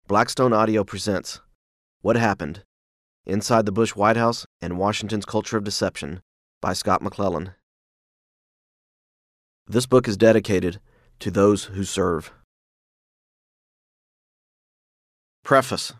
Blackstone Audio presents What Happened? Inside the Bush White House and Washington's Culture of Deception by Scott McClellan. This book is dedicated to those who serve. Preface.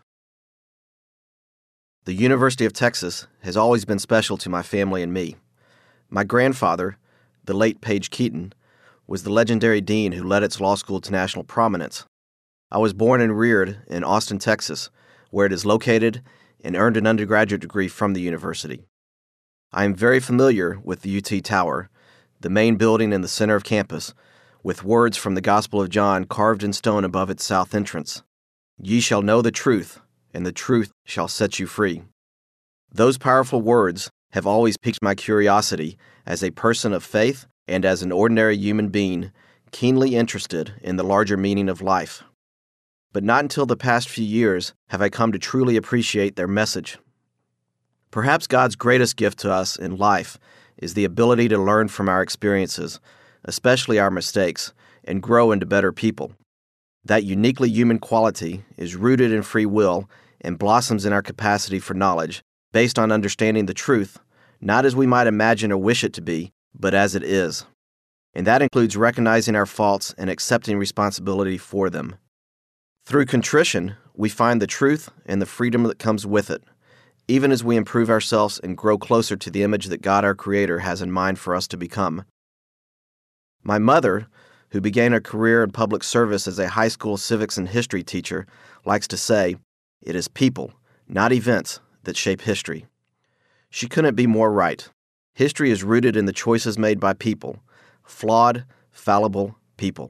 The University of Texas has always been special to my family and me. My grandfather, the late Page Keaton, was the legendary dean who led its law school to national prominence. I was born and reared in Austin, Texas, where it is located, and earned an undergraduate degree from the university. I am very familiar with the UT Tower, the main building in the center of campus, with words from the Gospel of John carved in stone above its south entrance. Ye shall know the truth, and the truth shall set you free. Those powerful words have always piqued my curiosity as a person of faith and as an ordinary human being keenly interested in the larger meaning of life. But not until the past few years have I come to truly appreciate their message. Perhaps God's greatest gift to us in life is the ability to learn from our experiences, especially our mistakes, and grow into better people. That uniquely human quality is rooted in free will and blossoms in our capacity for knowledge, based on understanding the truth, not as we might imagine or wish it to be, but as it is. And that includes recognizing our faults and accepting responsibility for them. Through contrition, we find the truth and the freedom that comes with it, even as we improve ourselves and grow closer to the image that God our Creator has in mind for us to become. My mother, who began her career in public service as a high school civics and history teacher, likes to say, "It is people, not events, that shape history." She couldn't be more right. History is rooted in the choices made by people, flawed, fallible people.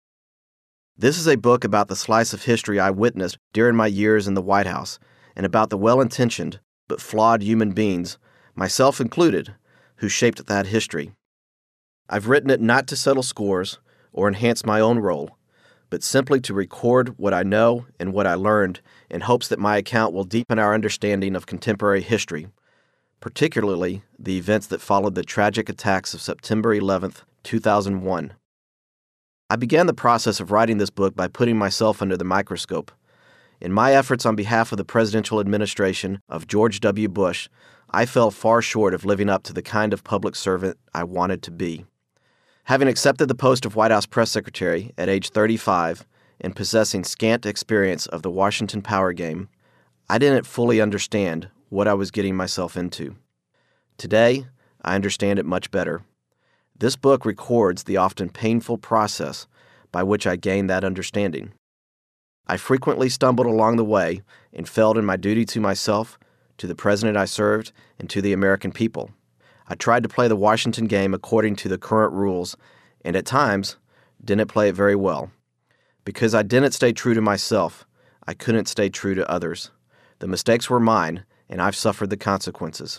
This is a book about the slice of history I witnessed during my years in the White House, and about the well-intentioned but flawed human beings, myself included, who shaped that history. I've written it not to settle scores or enhance my own role, but simply to record what I know and what I learned in hopes that my account will deepen our understanding of contemporary history, particularly the events that followed the tragic attacks of September 11th, 2001. I began the process of writing this book by putting myself under the microscope. In my efforts on behalf of the presidential administration of George W. Bush, I fell far short of living up to the kind of public servant I wanted to be. Having accepted the post of White House press secretary at age 35 and possessing scant experience of the Washington power game, I didn't fully understand what I was getting myself into. Today, I understand it much better. This book records the often painful process by which I gained that understanding. I frequently stumbled along the way and failed in my duty to myself, to the president I served, and to the American people. I tried to play the Washington game according to the current rules, and at times didn't play it very well. Because I didn't stay true to myself, I couldn't stay true to others. The mistakes were mine, and I've suffered the consequences.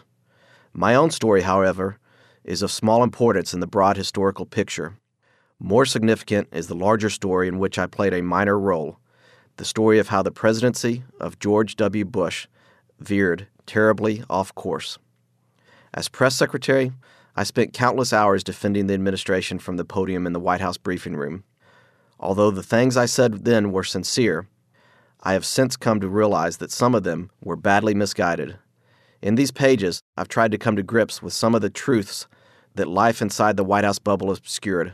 My own story, however, is of small importance in the broad historical picture. More significant is the larger story in which I played a minor role, the story of how the presidency of George W. Bush veered terribly off course. As press secretary, I spent countless hours defending the administration from the podium in the White House briefing room. Although the things I said then were sincere, I have since come to realize that some of them were badly misguided. In these pages, I've tried to come to grips with some of the truths that life inside the White House bubble obscured.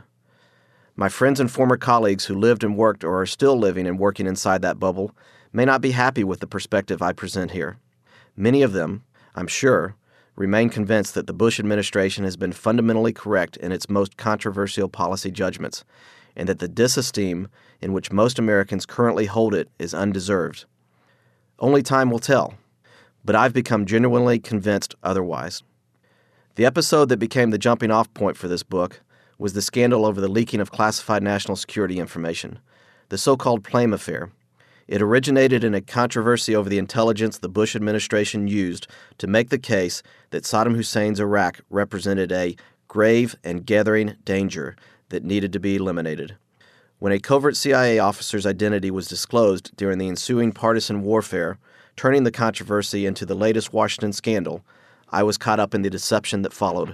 My friends and former colleagues who lived and worked or are still living and working inside that bubble may not be happy with the perspective I present here. Many of them, I'm sure, remain convinced that the Bush administration has been fundamentally correct in its most controversial policy judgments, and that the disesteem in which most Americans currently hold it is undeserved. Only time will tell, but I've become genuinely convinced otherwise. The episode that became the jumping-off point for this book was the scandal over the leaking of classified national security information, the so-called Plame affair. It originated in a controversy over the intelligence the Bush administration used to make the case that Saddam Hussein's Iraq represented a grave and gathering danger that needed to be eliminated. When a covert CIA officer's identity was disclosed during the ensuing partisan warfare, turning the controversy into the latest Washington scandal, I was caught up in the deception that followed.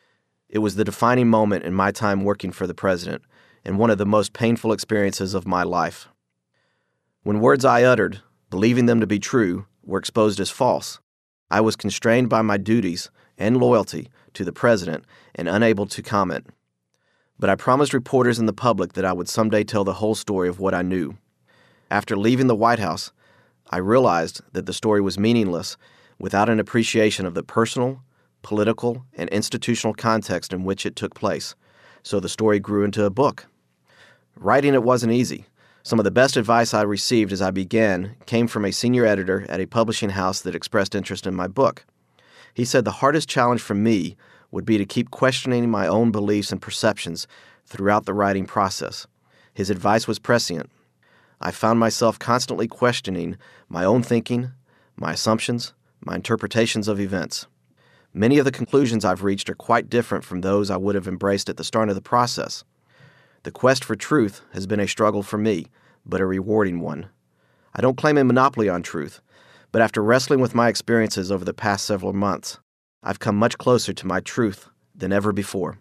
It was the defining moment in my time working for the president, and one of the most painful experiences of my life. When words I uttered, believing them to be true, were exposed as false, I was constrained by my duties and loyalty to the President and unable to comment. But I promised reporters and the public that I would someday tell the whole story of what I knew. After leaving the White House, I realized that the story was meaningless without an appreciation of the personal, political, and institutional context in which it took place, so the story grew into a book. Writing it wasn't easy. Some of the best advice I received as I began came from a senior editor at a publishing house that expressed interest in my book. He said the hardest challenge for me would be to keep questioning my own beliefs and perceptions throughout the writing process. His advice was prescient. I found myself constantly questioning my own thinking, my assumptions, my interpretations of events. Many of the conclusions I've reached are quite different from those I would have embraced at the start of the process. The quest for truth has been a struggle for me, but a rewarding one. I don't claim a monopoly on truth, but after wrestling with my experiences over the past several months, I've come much closer to my truth than ever before.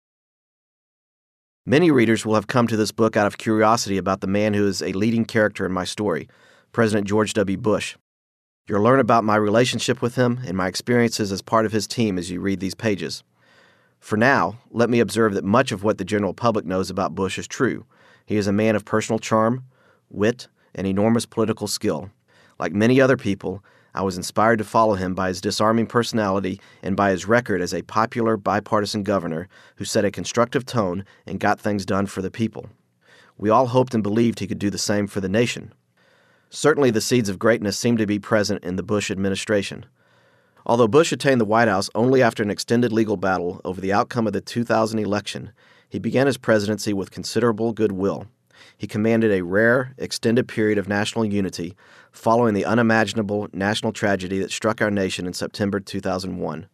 Many readers will have come to this book out of curiosity about the man who is a leading character in my story, President George W. Bush. You'll learn about my relationship with him and my experiences as part of his team as you read these pages. For now, let me observe that much of what the general public knows about Bush is true. He is a man of personal charm, wit, and enormous political skill. Like many other people, I was inspired to follow him by his disarming personality and by his record as a popular bipartisan governor who set a constructive tone and got things done for the people. We all hoped and believed he could do the same for the nation. Certainly the seeds of greatness seem to be present in the Bush administration. Although Bush attained the White House only after an extended legal battle over the outcome of the 2000 election, he began his presidency with considerable goodwill. He commanded a rare, extended period of national unity following the unimaginable national tragedy that struck our nation in September 2001.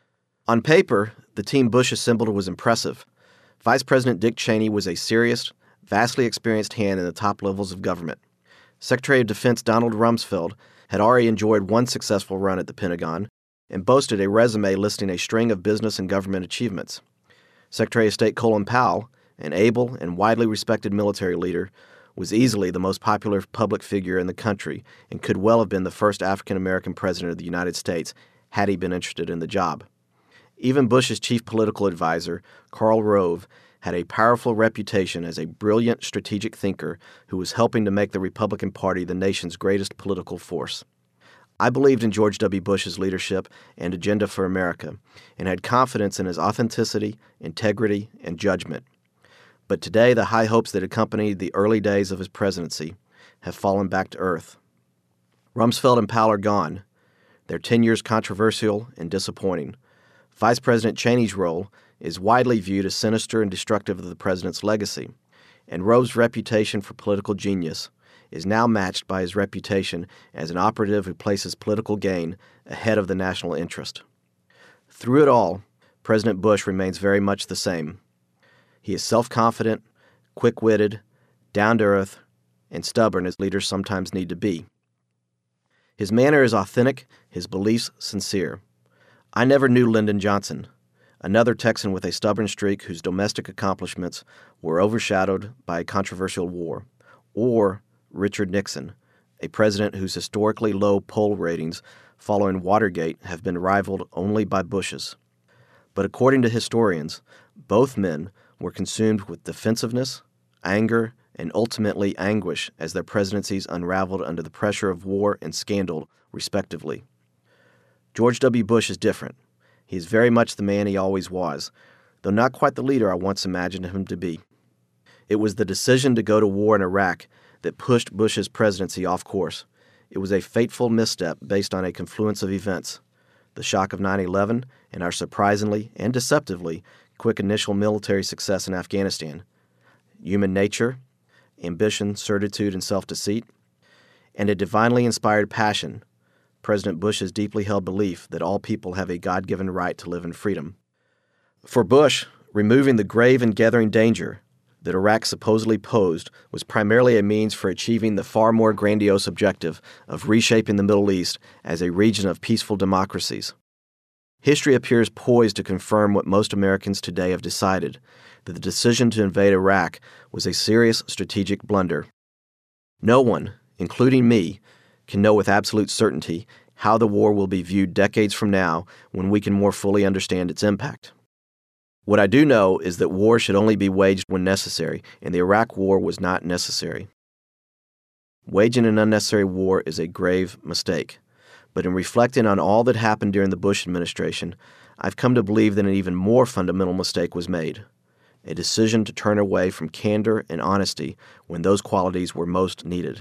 On paper, the team Bush assembled was impressive. Vice President Dick Cheney was a serious, vastly experienced hand in the top levels of government. Secretary of Defense Donald Rumsfeld had already enjoyed one successful run at the Pentagon and boasted a resume listing a string of business and government achievements. Secretary of State Colin Powell, an able and widely respected military leader, was easily the most popular public figure in the country and could well have been the first African-American president of the United States had he been interested in the job. Even Bush's chief political advisor, Karl Rove, had a powerful reputation as a brilliant strategic thinker who was helping to make the Republican Party the nation's greatest political force. I believed in George W. Bush's leadership and agenda for America and had confidence in his authenticity, integrity, and judgment. But today, the high hopes that accompanied the early days of his presidency have fallen back to earth. Rumsfeld and Powell are gone, their tenures controversial and disappointing. Vice President Cheney's role is widely viewed as sinister and destructive of the president's legacy, and Rove's reputation for political genius is now matched by his reputation as an operative who places political gain ahead of the national interest. Through it all, President Bush remains very much the same. He is self-confident, quick-witted, down-to-earth, and stubborn as leaders sometimes need to be. His manner is authentic, his beliefs sincere. I never knew Lyndon Johnson, another Texan with a stubborn streak whose domestic accomplishments were overshadowed by a controversial war, or Richard Nixon, a president whose historically low poll ratings following Watergate have been rivaled only by Bush's. But according to historians, both men were consumed with defensiveness, anger, and ultimately anguish as their presidencies unraveled under the pressure of war and scandal, respectively. George W. Bush is different. He is very much the man he always was, though not quite the leader I once imagined him to be. It was the decision to go to war in Iraq that pushed Bush's presidency off course. It was a fateful misstep based on a confluence of events: the shock of 9/11 and our surprisingly and deceptively quick initial military success in Afghanistan, human nature, ambition, certitude, and self-deceit, and a divinely inspired passion, President Bush's deeply held belief that all people have a God-given right to live in freedom. For Bush, removing the grave and gathering danger that Iraq supposedly posed was primarily a means for achieving the far more grandiose objective of reshaping the Middle East as a region of peaceful democracies. History appears poised to confirm what most Americans today have decided, that the decision to invade Iraq was a serious strategic blunder. No one, including me, can know with absolute certainty how the war will be viewed decades from now when we can more fully understand its impact. What I do know is that war should only be waged when necessary, and the Iraq War was not necessary. Waging an unnecessary war is a grave mistake. But in reflecting on all that happened during the Bush administration, I've come to believe that an even more fundamental mistake was made, a decision to turn away from candor and honesty when those qualities were most needed.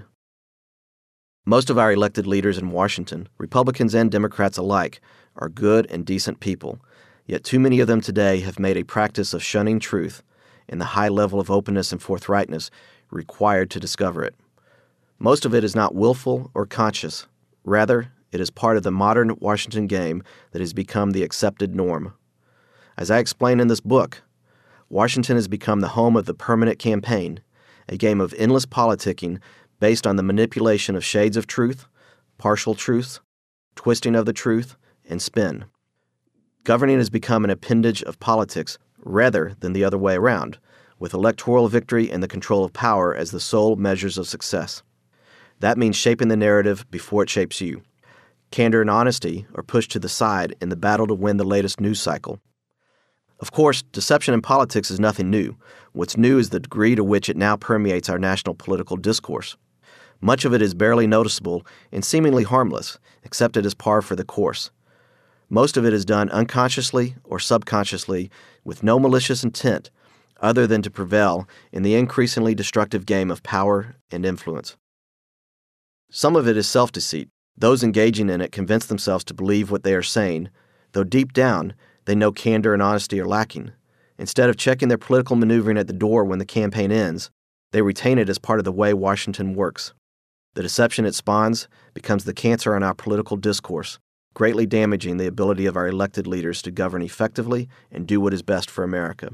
Most of our elected leaders in Washington, Republicans and Democrats alike, are good and decent people, yet too many of them today have made a practice of shunning truth and the high level of openness and forthrightness required to discover it. Most of it is not willful or conscious. Rather, it is part of the modern Washington game that has become the accepted norm. As I explain in this book, Washington has become the home of the permanent campaign, a game of endless politicking based on the manipulation of shades of truth, partial truths, twisting of the truth, and spin. Governing has become an appendage of politics rather than the other way around, with electoral victory and the control of power as the sole measures of success. That means shaping the narrative before it shapes you. Candor and honesty are pushed to the side in the battle to win the latest news cycle. Of course, deception in politics is nothing new. What's new is the degree to which it now permeates our national political discourse. Much of it is barely noticeable and seemingly harmless, accepted as par for the course. Most of it is done unconsciously or subconsciously with no malicious intent other than to prevail in the increasingly destructive game of power and influence. Some of it is self-deceit. Those engaging in it convince themselves to believe what they are saying, though deep down they know candor and honesty are lacking. Instead of checking their political maneuvering at the door when the campaign ends, they retain it as part of the way Washington works. The deception it spawns becomes the cancer in our political discourse, greatly damaging the ability of our elected leaders to govern effectively and do what is best for America.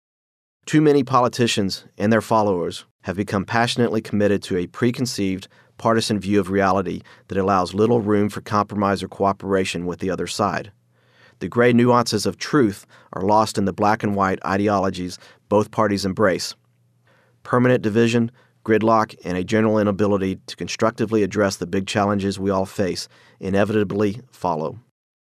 Too many politicians and their followers have become passionately committed to a preconceived, partisan view of reality that allows little room for compromise or cooperation with the other side. The gray nuances of truth are lost in the black and white ideologies both parties embrace. Permanent division, gridlock, and a general inability to constructively address the big challenges we all face inevitably follow.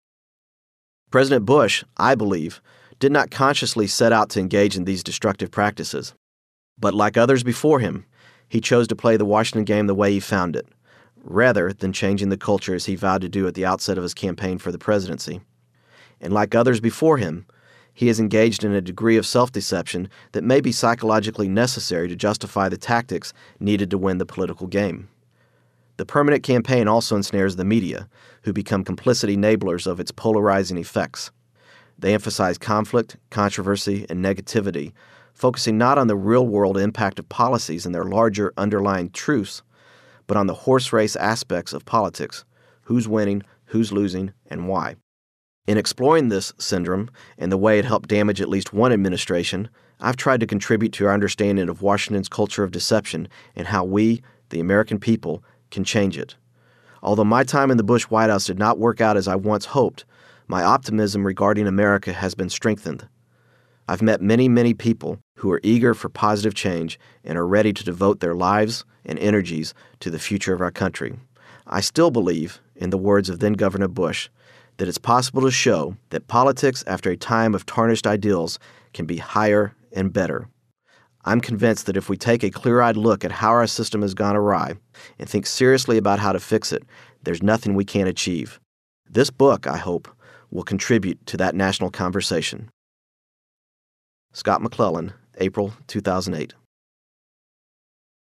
President Bush, I believe, did not consciously set out to engage in these destructive practices. But like others before him, he chose to play the Washington game the way he found it, rather than changing the culture as he vowed to do at the outset of his campaign for the presidency. And like others before him, he has engaged in a degree of self-deception that may be psychologically necessary to justify the tactics needed to win the political game. The permanent campaign also ensnares the media, who become complicit enablers of its polarizing effects. They emphasize conflict, controversy, and negativity, focusing not on the real-world impact of policies and their larger underlying truths, but on the horse race aspects of politics, who's winning, who's losing, and why. In exploring this syndrome and the way it helped damage at least one administration, I've tried to contribute to our understanding of Washington's culture of deception and how we, the American people, can change it. Although my time in the Bush White House did not work out as I once hoped, my optimism regarding America has been strengthened. I've met many, many people who are eager for positive change and are ready to devote their lives and energies to the future of our country. I still believe, in the words of then-Governor Bush, that it's possible to show that politics after a time of tarnished ideals can be higher and better. I'm convinced that if we take a clear-eyed look at how our system has gone awry and think seriously about how to fix it, there's nothing we can't achieve. This book, I hope, will contribute to that national conversation. Scott McClellan, April 2008.